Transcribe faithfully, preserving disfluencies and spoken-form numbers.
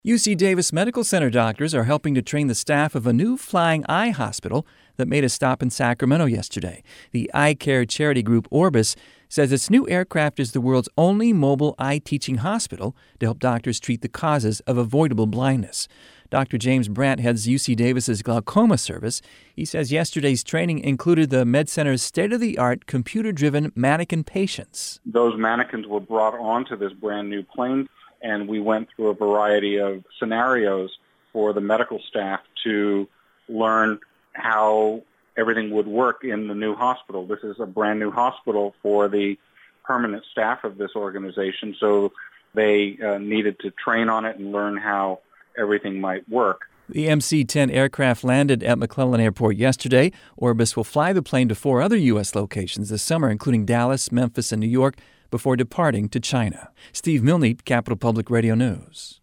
U C Davis Medical Center doctors are helping to train the staff of a new flying eye hospital that made a stop in Sacramento yesterday. The eye care charity group Orbis says its new aircraft is the world's only mobile eye teaching hospital to help doctors treat the causes of avoidable blindness. Doctor James Brandt heads U C Davis's glaucoma service. He says yesterday's training included the MedCenter's state-of-the-art computer-driven mannequin patients. Those mannequins were brought onto this brand new plane, and we went through a variety of scenarios for the medical staff to learn how everything would work in the new hospital. This is a brand new hospital for the permanent staff of this organization, so they uh, needed to train on it and learn how everything might work. The M C ten aircraft landed at McClellan Airport yesterday. Orbis will fly the plane to four other U S locations this summer, including Dallas, Memphis, and New York, before departing to China. Steve Milne, Capital Public Radio News.